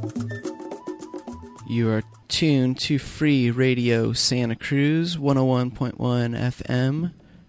You are tuned to Free Radio Santa Cruz, 101.1 FM,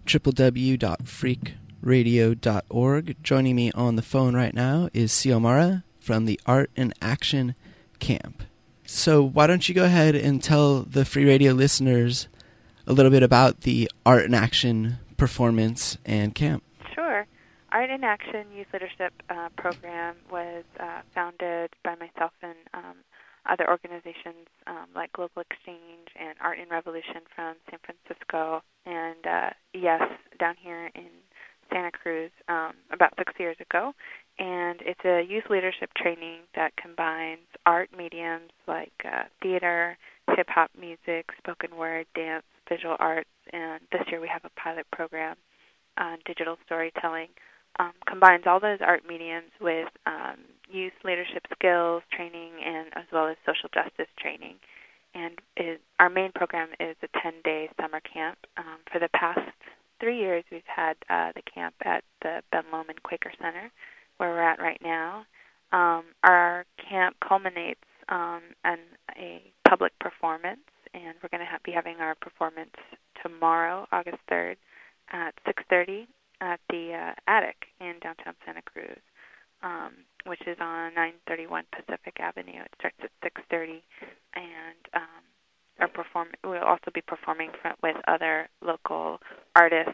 www.freakradio.org. Joining me on the phone right now is Xiomara from the Art in Action Camp. So why don't you go ahead and tell the Free Radio listeners a little bit about the Art in Action performance and camp? Sure. Art in Action Youth Leadership Program was founded by myself and other organizations like Global Exchange and Art in Revolution from San Francisco, and yes, down here in Santa Cruz about 6 years ago. And it's a youth leadership training that combines art mediums like theater, hip-hop music, spoken word, dance, visual arts, and this year we have a pilot program on digital storytelling. Combines all those art mediums with youth leadership skills training and as well as social justice training. And our main program is a 10-day summer camp. For the past 3 years, we've had the camp at the Ben Lomond Quaker Center, where we're at right now. Our camp culminates in a public performance, and we're going to be having our performance tomorrow, August 3rd, at 6:30 at the Attic in downtown Santa Cruz, which is on 931 Pacific Avenue. It starts at 6:30, and we'll also be performing with other local artists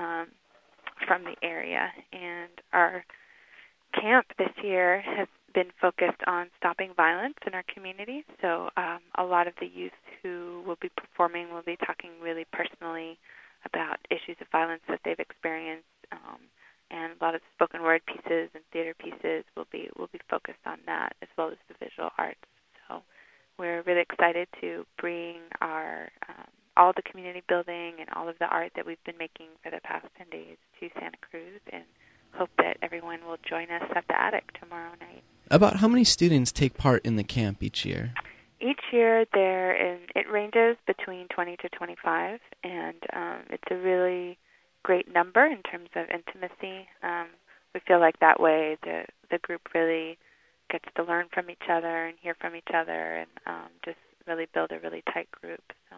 from the area. And our camp this year has been focused on stopping violence in our community. So a lot of the youth who will be performing will be talking really personally about issues of violence that they've experienced, and a lot of spoken word pieces and theater pieces will be focused on that, as well as the visual arts. So we're really excited to bring our all the community building and all of the art that we've been making for the past 10 days to Santa Cruz, and hope that everyone will join us at the Attic tomorrow night. About how many students take part in the camp each year? Each year it ranges between 20 to 25, and it's a really great number in terms of intimacy. We feel like that way the group really gets to learn from each other and hear from each other, and just really build a really tight group. So.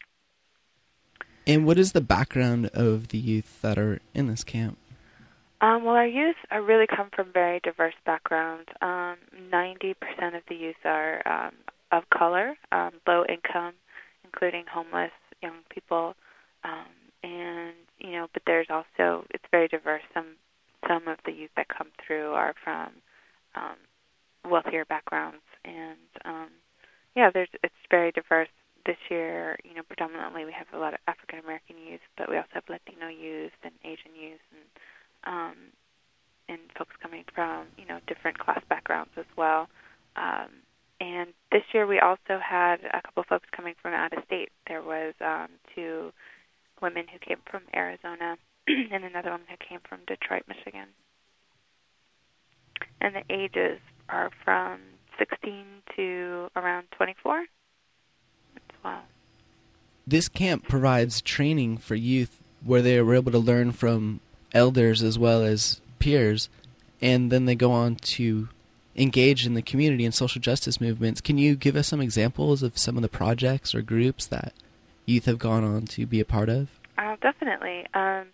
And what is the background of the youth that are in this camp? Well, our youth really come from very diverse backgrounds. 90% of the youth are of color, low income, including homeless young people, and but there's also, it's very diverse. Some of the youth that come through are from wealthier backgrounds, and it's very diverse. This year, predominantly we have a lot of African American youth, but we also have Latino youth and Asian youth, and folks coming from different class backgrounds as well. And this year we also had a couple folks coming from out of state. There was 2 women who came from Arizona and another one who came from Detroit, Michigan. And the ages are from 16 to around 24 as well. This camp provides training for youth where they were able to learn from elders as well as peers, and then they go on to engage in the community and social justice movements. Can you give us some examples of some of the projects or groups that youth have gone on to be a part of? Definitely.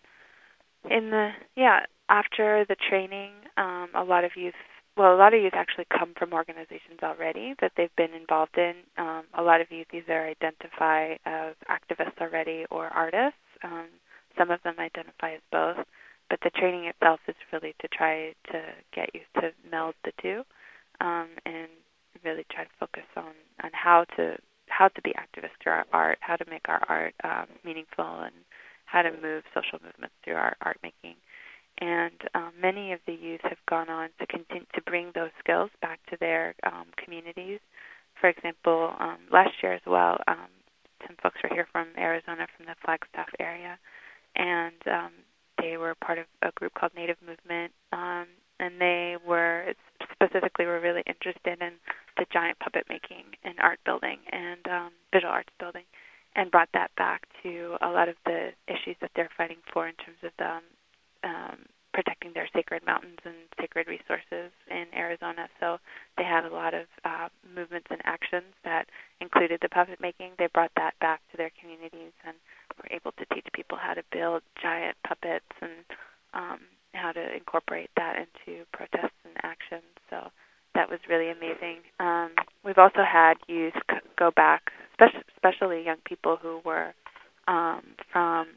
After the training, a lot of youth actually come from organizations already that they've been involved in. A lot of youth either identify as activists already or artists. Some of them identify as both. But the training itself is really to try to get youth to meld the two, and really try to focus on how to be activists through our art, how to make our art meaningful, and how to move social movements through our art making. And many of the youth have gone on to continue to bring those skills back to their communities. For example, last year as well, some folks were here from Arizona, from the Flagstaff area, and they were part of a group called Native Movement, and they were really interested in the giant puppet making and art building and visual arts building, and brought that back to a lot of the issues that they're fighting for in terms of the protecting their sacred mountains and sacred resources in Arizona. So they had a lot of movements and actions that included the puppet making. They brought that back to their communities and were able to teach people how to build giant puppets and how to incorporate that into protests and actions. So that was really amazing. We've also had youth go back, especially young people who were from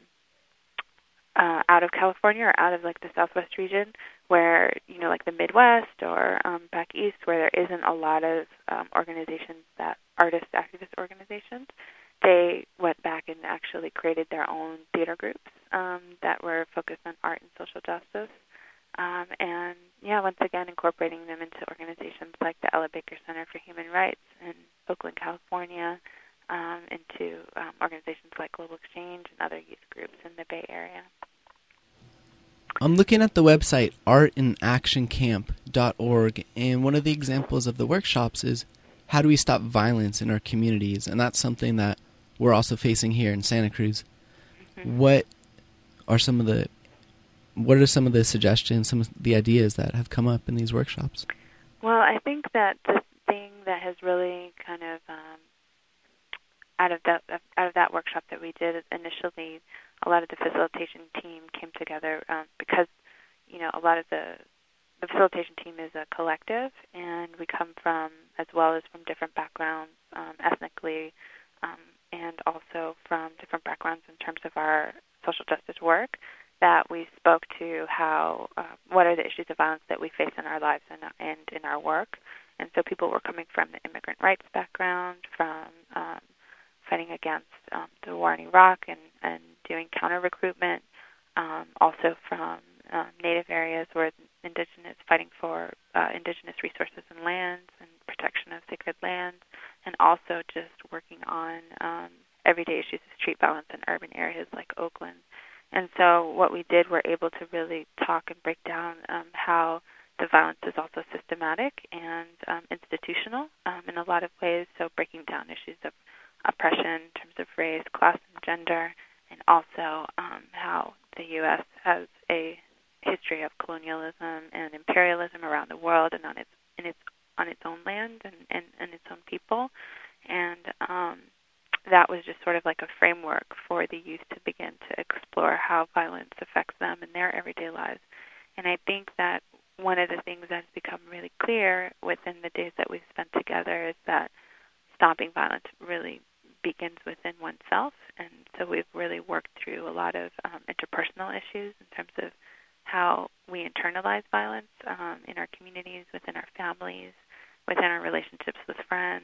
out of California or out of like the Southwest region, where like the Midwest or back east, where there isn't a lot of organizations that artist activist organizations. They went back and actually created their own theater groups that were focused on art and social justice. And once again, incorporating them into organizations like the Ella Baker Center for Human Rights in Oakland, California, into organizations like Global Exchange and other youth groups in the Bay Area. I'm looking at the website artinactioncamp.org, and one of the examples of the workshops is how do we stop violence in our communities, and that's something that we're also facing here in Santa Cruz. Mm-hmm. What are some of the suggestions, some of the ideas that have come up in these workshops? Well, I think that the thing that has really kind of out of that workshop that we did initially, a lot of the facilitation team came together because a lot of the facilitation team is a collective, and we come from, as well as from different backgrounds ethnically, and also from different backgrounds in terms of our social justice work, that we spoke to how what are the issues of violence that we face in our lives and in our work. And so people were coming from the immigrant rights background, from fighting against the war in Iraq and doing counter-recruitment, also from Native areas where fighting for indigenous resources and lands and protection of sacred lands, and also just working on everyday issues of street violence in urban areas like Oakland. And so what we did, we're able to really talk and break down how the violence is also systematic and institutional in a lot of ways, so breaking down issues of oppression in terms of race, class, and gender, and also how the U.S. has a history of colonialism and imperialism around the world and on its own land and its own people. And that was just sort of like a framework for the youth to begin to explore how violence affects them in their everyday lives. And I think that one of the things that has become really clear within the days that we've spent together is that stopping violence really begins within oneself. And so we've really worked through a lot of interpersonal issues in terms of how we internalize violence in our communities, within our families, within our relationships with friends,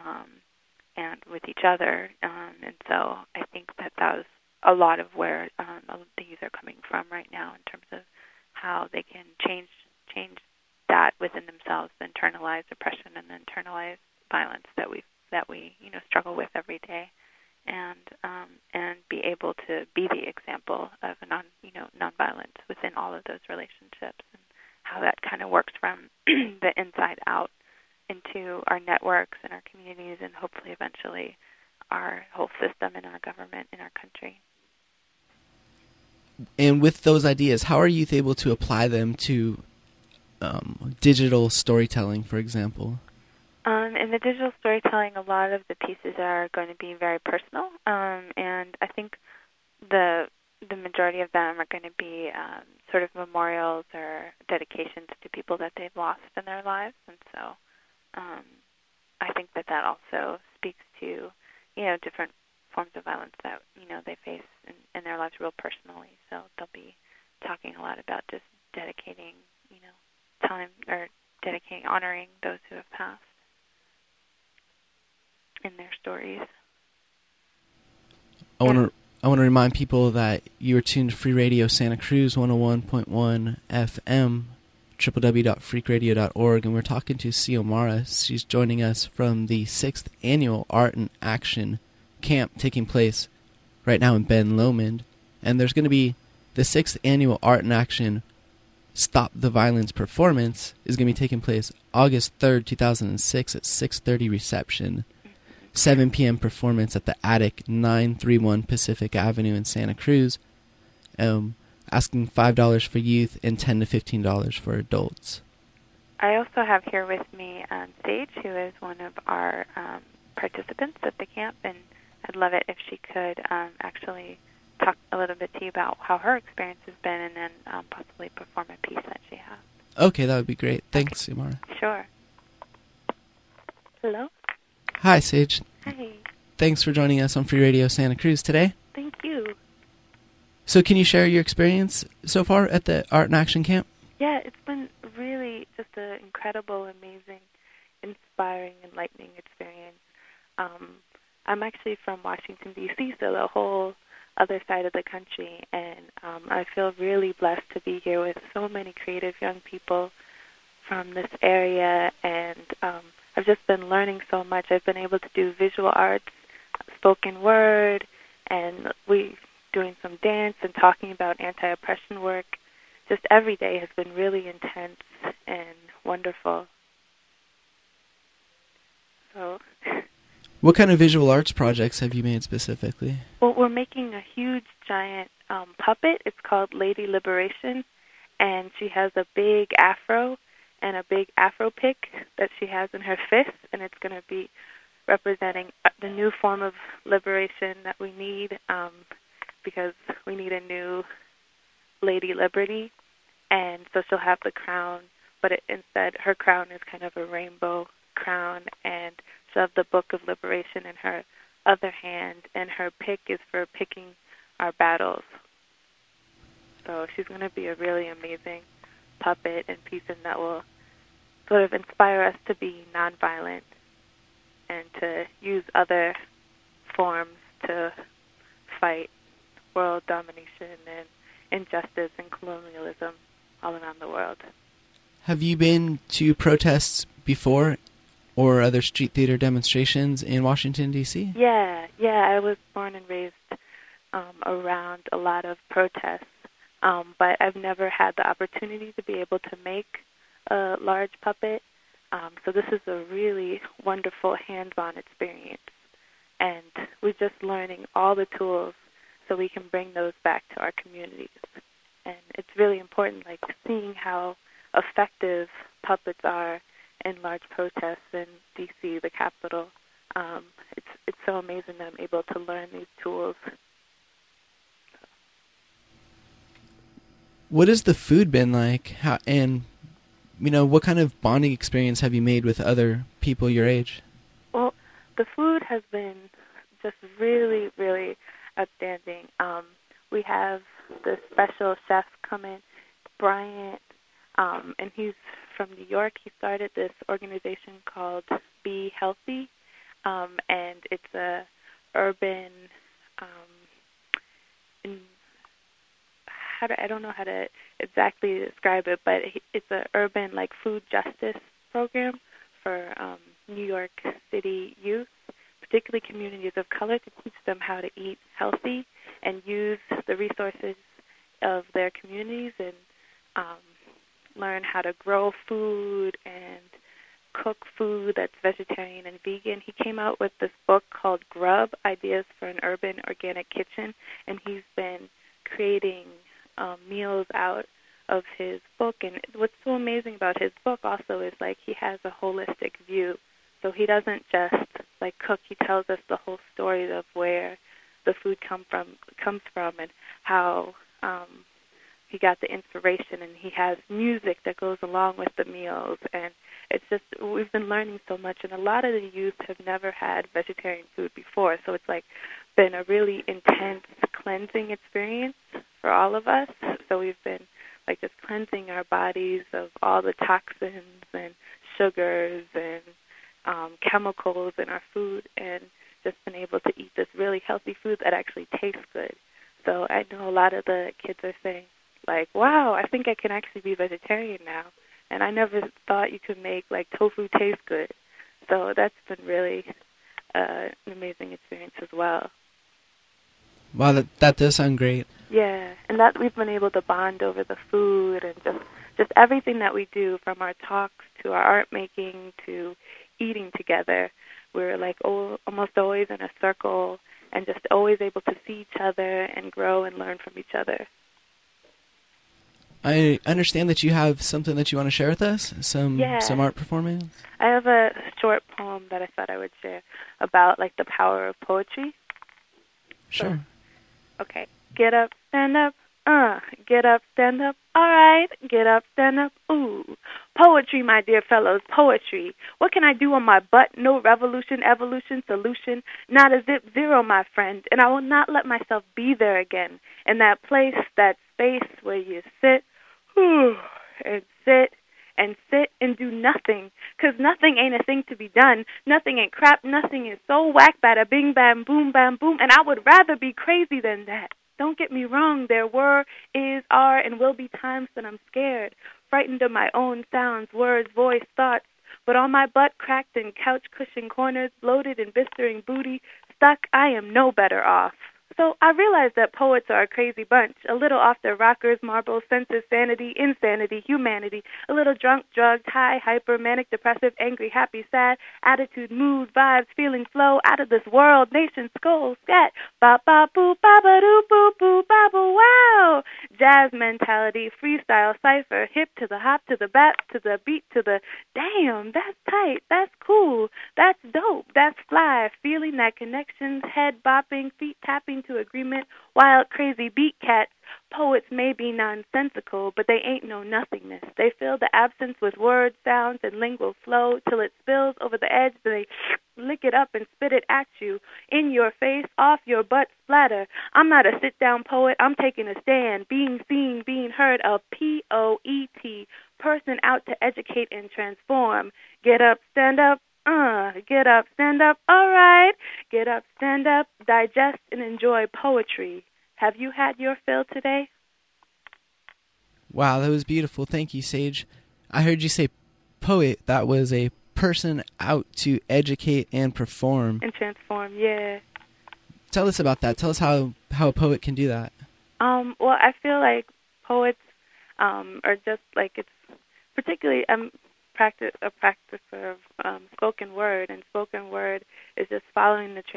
and with each other. And so I think that was a lot of where the youth are coming from right now in terms of how they can change that within themselves, the internalized oppression and the internalized violence that we struggle with every day, and be able to be the example of nonviolence within all of those relationships, and how that kind of works from the inside out into our networks and our communities, and hopefully eventually our whole system and our government in our country. And with those ideas, how are youth able to apply them to digital storytelling, for example? In the digital storytelling, a lot of the pieces are going to be very personal, and I think the majority of them are going to be sort of memorials or dedications to people that they've lost in their lives, and so I think that also speaks to different forms of violence that they face in their lives real personally. So they'll be talking a lot about just dedicating time, or honoring those who have passed in their stories. I want to remind people that you are tuned to Free Radio Santa Cruz 101.1 FM, www.freakradio.org, and we're talking to Xiomara. She's joining us from the 6th Annual Art in Action Camp taking place right now in Ben Lomond. And there's going to be the 6th Annual Art in Action Stop the Violence performance is going to be taking place August 3rd, 2006 at 6:30 reception. 7 p.m. performance at the Attic, 931 Pacific Avenue in Santa Cruz. I asking $5 for youth and $10 to $15 for adults. I also have here with me Sage, who is one of our participants at the camp, and I'd love it if she could actually talk a little bit to you about how her experience has been, and then possibly perform a piece that she has. Okay, that would be great. Thanks, Xiomara. Sure. Hello? Hi, Sage. Hi. Thanks for joining us on Free Radio Santa Cruz today. Thank you. So can you share your experience so far at the Art in Action Camp? Yeah, it's been really just an incredible, amazing, inspiring, enlightening experience. I'm actually from Washington, D.C., so the whole other side of the country, and I feel really blessed to be here with so many creative young people from this area, and I've just been learning so much. I've been able to do visual arts, spoken word, and we doing some dance and talking about anti-oppression work. Just every day has been really intense and wonderful. So, what kind of visual arts projects have you made specifically? Well, we're making a huge, giant puppet. It's called Lady Liberation, and she has a big afro and a big afro pick that she has in her fist, and it's going to be representing the new form of liberation that we need, because we need a new Lady Liberty. And so she'll have the crown, but instead her crown is kind of a rainbow crown, and she'll have the Book of Liberation in her other hand, and her pick is for picking our battles. So she's going to be a really amazing puppet and piece, and that will sort of inspire us to be nonviolent and to use other forms to fight world domination and injustice and colonialism all around the world. Have you been to protests before or other street theater demonstrations in Washington, D.C.? Yeah, I was born and raised around a lot of protests, but I've never had the opportunity to be able to make a large puppet. So this is a really wonderful hands-on experience, and we're just learning all the tools so we can bring those back to our communities. And it's really important, like seeing how effective puppets are in large protests in D.C., the capital. It's so amazing that I'm able to learn these tools. What has the food been like? And what kind of bonding experience have you made with other people your age? Well, the food has been just really, really outstanding. We have the special chef coming, Bryant, and he's from New York. He started this organization called Be Healthy, and it's a urban, I don't know how to exactly describe it, but it's an urban food justice program for New York City youth, particularly communities of color, to teach them how to eat healthy and use the resources of their communities and learn how to grow food and cook food that's vegetarian and vegan. He came out with this book called Grub, Ideas for an Urban Organic Kitchen, and he's been creating meals out of his book. And what's so amazing about his book also is he has a holistic view. So he doesn't just cook, he tells us the whole story of where the food comes from and how he got the inspiration, and he has music that goes along with the meals, and it's just, we've been learning so much, and a lot of the youth have never had vegetarian food before, so it's been a really intense cleansing experience for all of us. So we've been just cleansing our bodies of all the toxins and sugars and chemicals in our food, and just been able to eat this really healthy food that actually tastes good. So I know a lot of the kids are saying, wow, I think I can actually be vegetarian now. And I never thought you could make tofu taste good. So that's been really an amazing experience as well. Wow, that does sound great. Yeah, and that we've been able to bond over the food and just everything that we do, from our talks to our art making to eating together. We're almost always in a circle and just always able to see each other and grow and learn from each other. I understand that you have something that you want to share with us, some art performance. I have a short poem that I thought I would share about like the power of poetry. Sure. So, okay. Get up, stand up. Get up, stand up. All right. Get up, stand up. Ooh. Poetry, my dear fellows, poetry. What can I do on my butt? No revolution, evolution, solution. Not a zip zero, my friend. And I will not let myself be there again. In that place, that space where you sit, and sit, and sit and do nothing. 'Cause nothing ain't a thing to be done. Nothing ain't crap. Nothing is so whack, bada, bing, bam, boom, and I would rather be crazy than that. Don't get me wrong, there were, is, are, and will be times that I'm scared, frightened of my own sounds, words, voice, thoughts, but on my butt cracked in couch cushion corners, bloated and blistering booty, stuck, I am no better off. So I realize that poets are a crazy bunch, a little off their rockers, marbles, senses, sanity, insanity, humanity, a little drunk, drugged, high, hyper, manic, depressive, angry, happy, sad, attitude, mood, vibes, feeling, flow, out of this world, nation, skull, scat, ba-ba-boo, ba-ba-doo, boo-boo, ba-boo, wow, jazz mentality, freestyle, cipher, hip to the hop, to the bap, to the beat, to the damn, that's tight, that's cool, that's dope, that's fly, feeling that connections, head bopping, feet tapping to agreement, wild, crazy beat cats. Poets may be nonsensical, but they ain't no nothingness. They fill the absence with words, sounds, and lingual flow till it spills over the edge. They lick it up and spit it at you, in your face, off your butt, splatter. I'm not a sit-down poet. I'm taking a stand, being seen, being heard, a P-O-E-T, person out to educate and transform. Get up, stand up. Get up, stand up, all right. Get up, stand up, digest and enjoy poetry. Have you had your fill today? Wow, that was beautiful. Thank you, Sage. I heard you say poet. That was a person out to educate and perform. And transform, yeah. Tell us about that. Tell us how a poet can do that. Well, I feel like poets are just like, it's particularly... a practicer of spoken word, and spoken word is just following the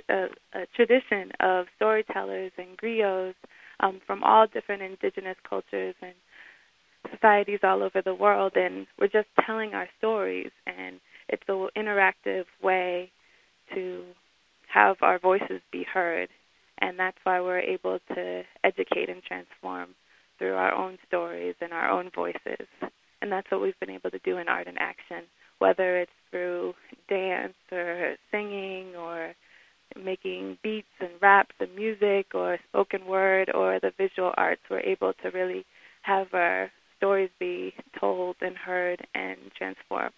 tradition of storytellers and griots from all different indigenous cultures and societies all over the world, and we're just telling our stories, and it's an interactive way to have our voices be heard, and that's why we're able to educate and transform through our own stories and our own voices. And that's what we've been able to do in Art in Action, whether it's through dance or singing or making beats and raps and music or spoken word or the visual arts. We're able to really have our stories be told and heard and transformed.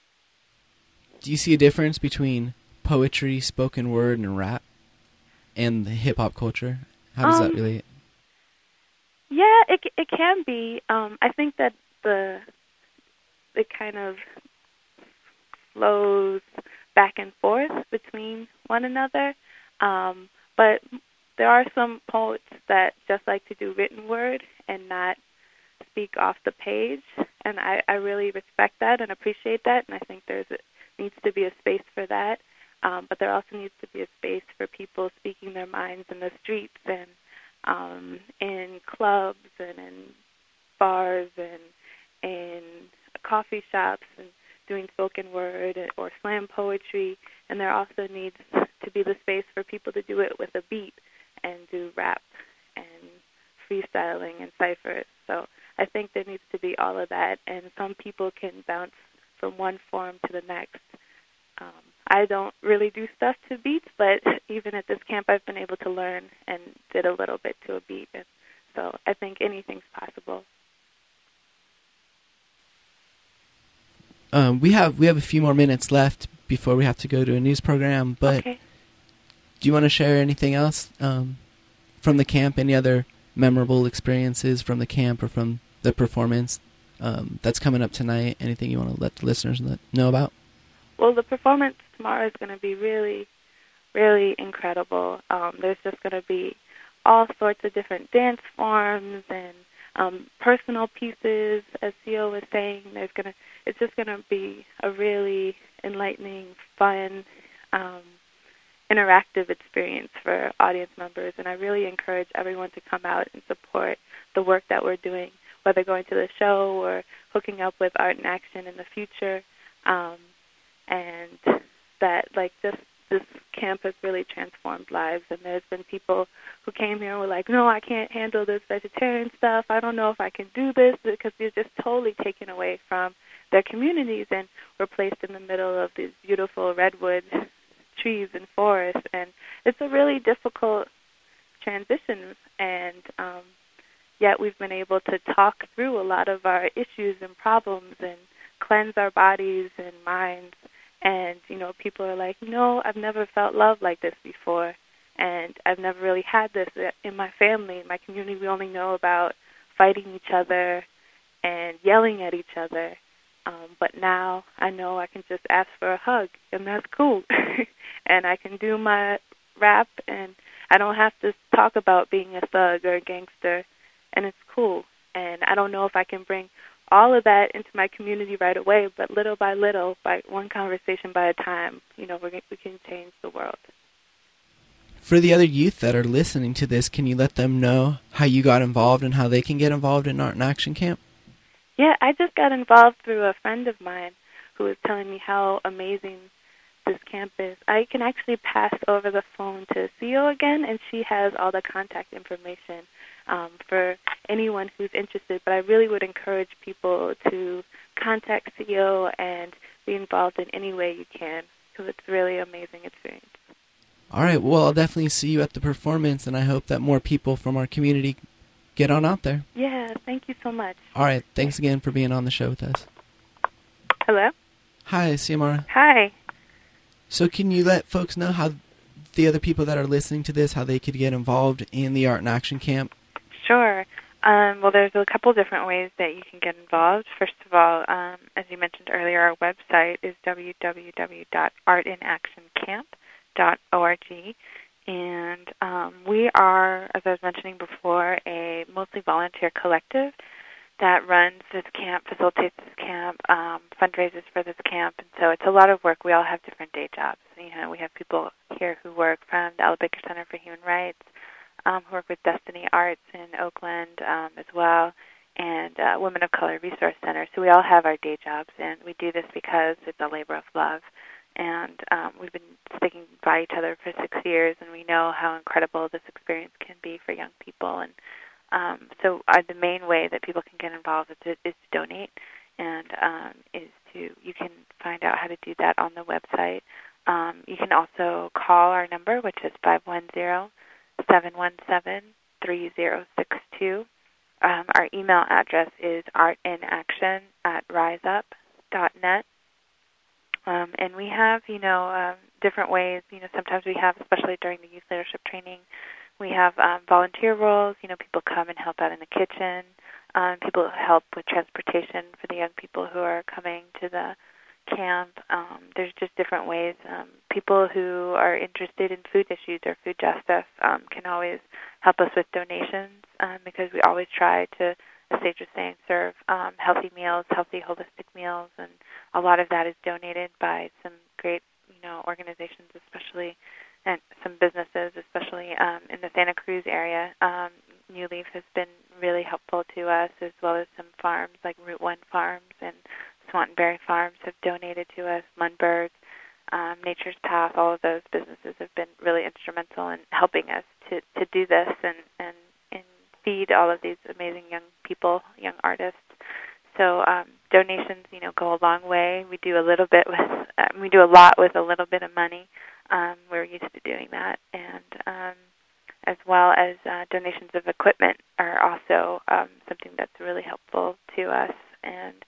Do you see a difference between poetry, spoken word, and rap and the hip-hop culture? How does that relate? Yeah, it can be. I think that it kind of flows back and forth between one another. But there are some poets that just like to do written word and not speak off the page, and I really respect that and appreciate that, and I think needs to be a space for that. But there also needs to be a space for people speaking their minds in the streets and in clubs and in bars and in coffee shops and doing spoken word or slam poetry, and there also needs to be the space for people to do it with a beat and do rap and freestyling and ciphers. So I think there needs to be all of that, and some people can bounce from one form to the next. I don't really do stuff to beats, but even at this camp I've been able to learn and did a little bit to a beat, and so I think anything's possible. We have a few more minutes left before we have to go to a news program, but okay. Do you want to share anything else from the camp, any other memorable experiences from the camp or from the performance that's coming up tonight? Anything you want to let the listeners know about? Well, the performance tomorrow is going to be really, really incredible. There's just going to be all sorts of different dance forms and personal pieces, as Theo was saying. It's just going to be a really enlightening, fun, interactive experience for audience members, and I really encourage everyone to come out and support the work that we're doing. whether going to the show or hooking up with Art in Action in the future. And that, like, this camp has really transformed lives. And there's been people who came here and were like, no, I can't handle this vegetarian stuff. I don't know if I can do this, because they're just totally taken away from their communities and were placed in the middle of these beautiful redwood trees and forests. And it's a really difficult transition, and yet we've been able to talk through a lot of our issues and problems and cleanse our bodies and minds. And, people are like, I've never felt love like this before, and I've never really had this in my family. In my community, we only know about fighting each other and yelling at each other. But now I know I can just ask for a hug, and that's cool. And I can do my rap, and I don't have to talk about being a thug or a gangster, and it's cool. And I don't know if I can bring all of that into my community right away, but little by little, by one conversation by a time, we can change the world. For the other youth that are listening to this, can you let them know how you got involved and how they can get involved in Art in Action Camp? Yeah, I just got involved through a friend of mine who was telling me how amazing this camp is. I can actually pass over the phone to Theo again, and she has all the contact information for anyone who's interested. But I really would encourage people to contact Theo and be involved in any way you can, because it's a really amazing experience. All right, well, I'll definitely see you at the performance, and I hope that more people from our community get on out there. Yeah, thank you so much. All right, thanks again for being on the show with us. Hello? Hi, Xiomara. Hi. So can you let folks know how the other people that are listening to this, how they could get involved in the Art in Action Camp? Sure. Well, there's a couple different ways that you can get involved. First of all, as you mentioned earlier, our website is www.artinactioncamp.org. And we are, as I was mentioning before, a mostly volunteer collective that runs this camp, facilitates this camp, fundraises for this camp. And so it's a lot of work. We all have different day jobs. We have people here who work from the Ella Baker Center for Human Rights, who work with Destiny Arts in Oakland as well, and Women of Color Resource Center. So we all have our day jobs, and we do this because it's a labor of love. And we've been sticking by each other for 6 years, and we know how incredible this experience can be for young people. And so the main way that people can get involved is to donate, and you can find out how to do that on the website. You can also call our number, which is 510-717-3062. Our email address is artinaction@riseup.net. And we have, different ways. Sometimes we have, especially during the youth leadership training, we have volunteer roles. People come and help out in the kitchen. People help with transportation for the young people who are coming to the camp. There's just different ways. People who are interested in food issues or food justice can always help us with donations, because we always try to, as Sage was saying, serve healthy meals, healthy holistic meals, and a lot of that is donated by some great, organizations, especially, and some businesses, especially in the Santa Cruz area. New Leaf has been really helpful to us, as well as some farms like Route 1 Farms and Swantonberry Farms have donated to us. Lundberg, Nature's Path, all of those businesses have been really instrumental in helping us to do this and feed all of these amazing young people, young artists. So donations, go a long way. We do a lot with a little bit of money. We're used to doing that, and as well as donations of equipment are also something that's really helpful to us. And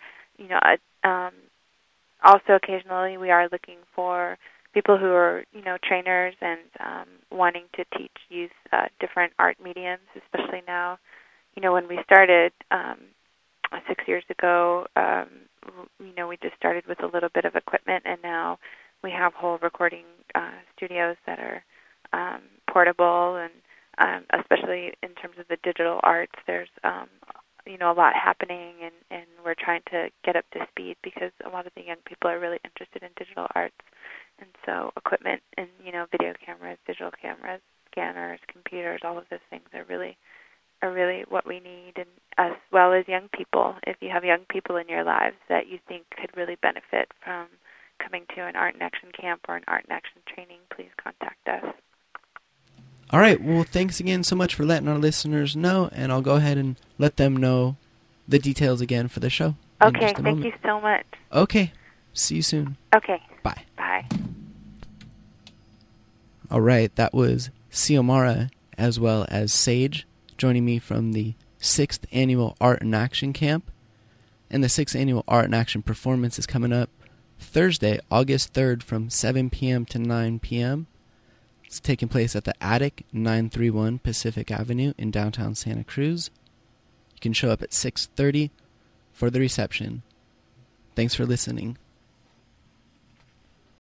also occasionally we are looking for people who are trainers and wanting to teach youth different art mediums, especially now. When we started 6 years ago, we just started with a little bit of equipment, and now we have whole recording studios that are portable, and especially in terms of the digital arts, there's a lot happening, and we're trying to get up to speed because a lot of the young people are really interested in digital arts. And so equipment and, video cameras, digital cameras, scanners, computers, all of those things are really are really what we need, and as well as young people. If you have young people in your lives that you think could really benefit from coming to an Art in Action camp or an Art in Action training, please contact us. All right. Well, thanks again so much for letting our listeners know, and I'll go ahead and let them know the details again for the show. Okay, thank you so much. Okay. See you soon. Okay. Bye. Bye. All right. That was Xiomara as well as Sage joining me from the 6th Annual Art in Action Camp. And the 6th Annual Art in Action performance is coming up Thursday, August 3rd from 7 p.m. to 9 p.m. It's taking place at the Attic, 931 Pacific Avenue in downtown Santa Cruz. You can show up at 6:30 for the reception. Thanks for listening.